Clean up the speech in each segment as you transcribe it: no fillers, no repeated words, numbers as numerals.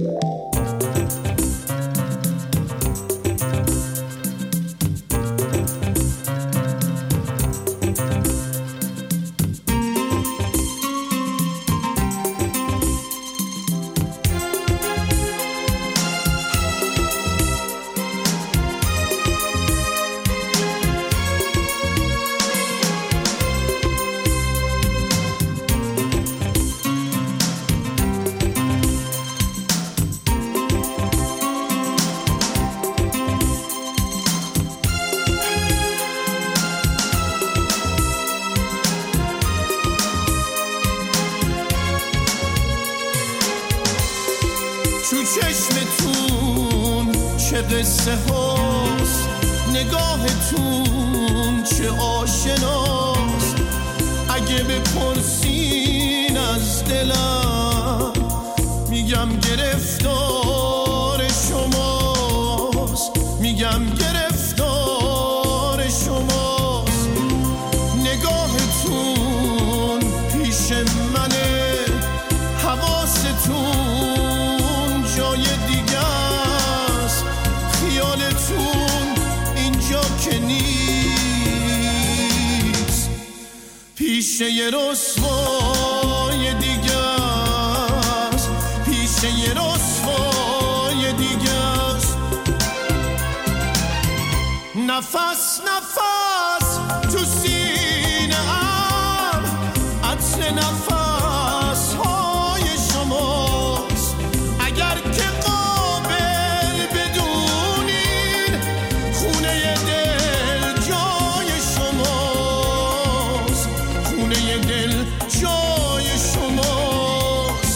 چشمتون چه قصه هاست، نگاهتون چه آشناست. اگه بپرسین از دلم میگم گرفتار شماست، میگم گرفتار شماست. نگاهتون پیش منه، حواستون جای دیگه است، خیالتون اینجا که نیست، پیش یه رسوای دیگه است، پیش یه رسوای دیگه است. نفس نفس تو سینه‌ام، عطر نفس های شماست. اگر که قابل بدونین خونه دل جای شماست، خونه دل جای شماست.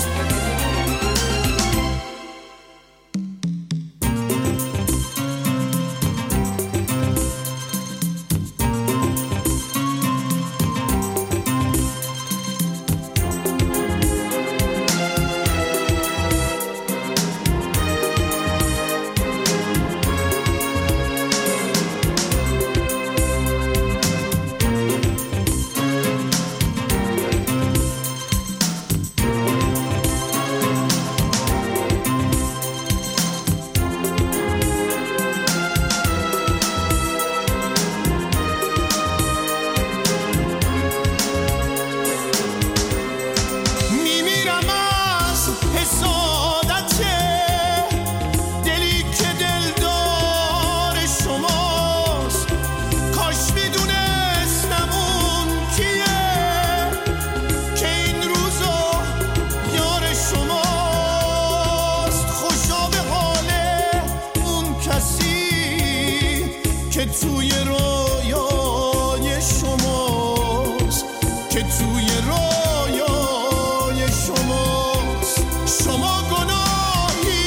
که توی رویای شماست، که توی رویای شماست. شما گناهی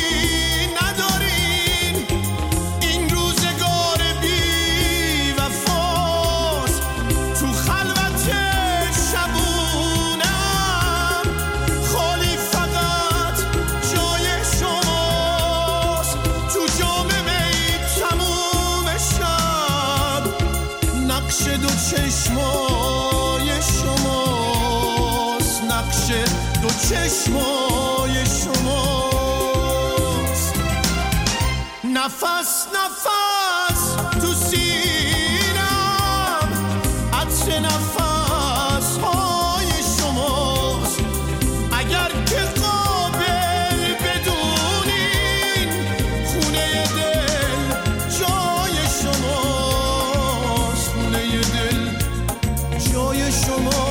ندارین، این روزگار بی وفاست. تو خلوت شبونم خالی فقط جای شماست. تو جام می تموم شب نقش دو چشمای شماست، نقش دو چشمای شماست. نفس نفس تو سینم، عطر نفس های شماست. اگر که قابل بدونین خونه دل جای شماست، خونه دل جای شماست.